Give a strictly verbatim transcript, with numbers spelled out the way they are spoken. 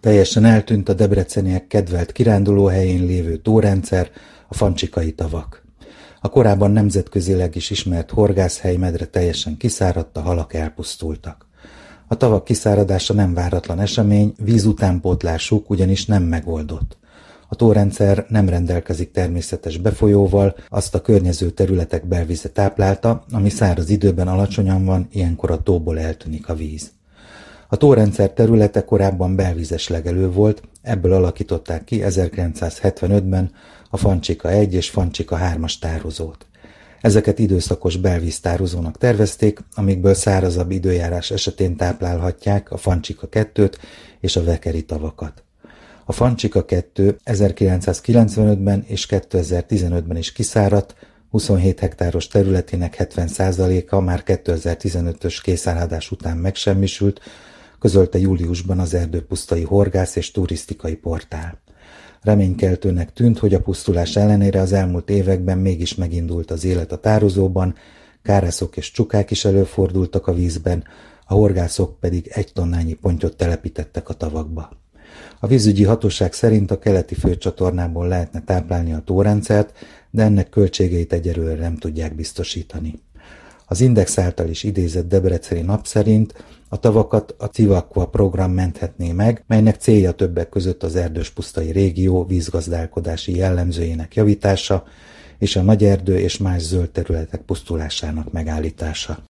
Teljesen eltűnt a debreceniek kedvelt kirándulóhelyén lévő tórendszer, a Fancsikai tavak. A korábban nemzetközileg is ismert horgászhely medre teljesen kiszáradt, a halak elpusztultak. A tavak kiszáradása nem váratlan esemény, vízutánpótlásuk ugyanis nem megoldott. A tórendszer nem rendelkezik természetes befolyóval, azt a környező területek belvize táplálta, ami száraz időben alacsonyan van, ilyenkor a tóból eltűnik a víz. A tórendszer területe korábban belvizes legelő volt, ebből alakították ki ezerkilencszázhetvenötben a Fancsika egy és Fancsika hármas tározót. Ezeket időszakos belvíztározónak tervezték, amikből szárazabb időjárás esetén táplálhatják a Fancsika kettőt és a Vekeri tavakat. A Fancsika kettő ezerkilencszázkilencvenötben és kétezer-tizenötben is kiszáradt, huszonhét hektáros területének hetven százaléka már kétezer-tizenötös készállás után megsemmisült, közölte júliusban az Erdőpusztai Horgász és Turisztikai Portál. Reménykeltőnek tűnt, hogy a pusztulás ellenére az elmúlt években mégis megindult az élet a tározóban, kárászok és csukák is előfordultak a vízben, a horgászok pedig egy tonnányi pontyot telepítettek a tavakba. A vízügyi hatóság szerint a keleti főcsatornából lehetne táplálni a tórendszert, de ennek költségeit egyelőre nem tudják biztosítani. Az Index által is idézett debreceni nap szerint a tavakat a Civaqua program menthetné meg, melynek célja többek között az erdőspusztai régió vízgazdálkodási jellemzőjének javítása és a nagyerdő és más zöld területek pusztulásának megállítása.